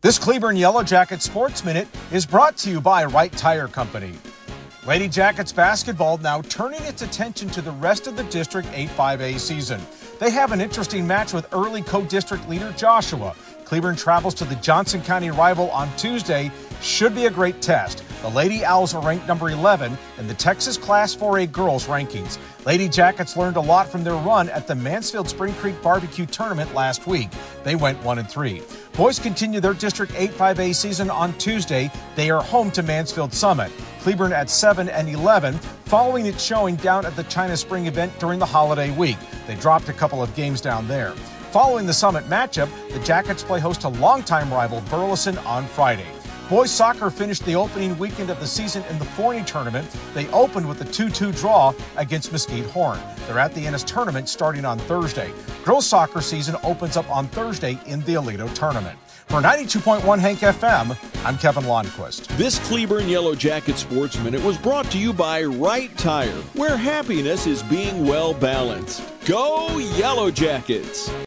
This Cleburne Yellow Jacket Sports Minute is brought to you by Wright Tire Company. Lady Jackets basketball now turning its attention to the rest of the District 8-5A season. They have an interesting match with early co-district leader Joshua. Cleburne travels to the Johnson County rival on Tuesday. Should be a great test. The Lady Owls are ranked number 11 in the Texas Class 4A girls rankings. Lady Jackets learned a lot from their run at the Mansfield Spring Creek Barbecue Tournament last week. They went 1-3. Boys continue their District 8-5A season on Tuesday. They are home to Mansfield Summit. Cleburne at 7-11, following its showing down at the China Spring event during the holiday week. They dropped a couple of games down there. Following the Summit matchup, the Jackets play host to longtime rival Burleson on Friday. Boys soccer finished the opening weekend of the season in the Forney tournament. They opened with a 2-2 draw against Mesquite Horn. They're at the Ennis tournament starting on Thursday. Girls soccer season opens up on Thursday in the Aledo tournament. For 92.1 Hank FM, I'm Kevin Lundquist. This Cleburne Yellow Jacket Sports Minute was brought to you by Wright Tire, where happiness is being well balanced. Go Yellow Jackets!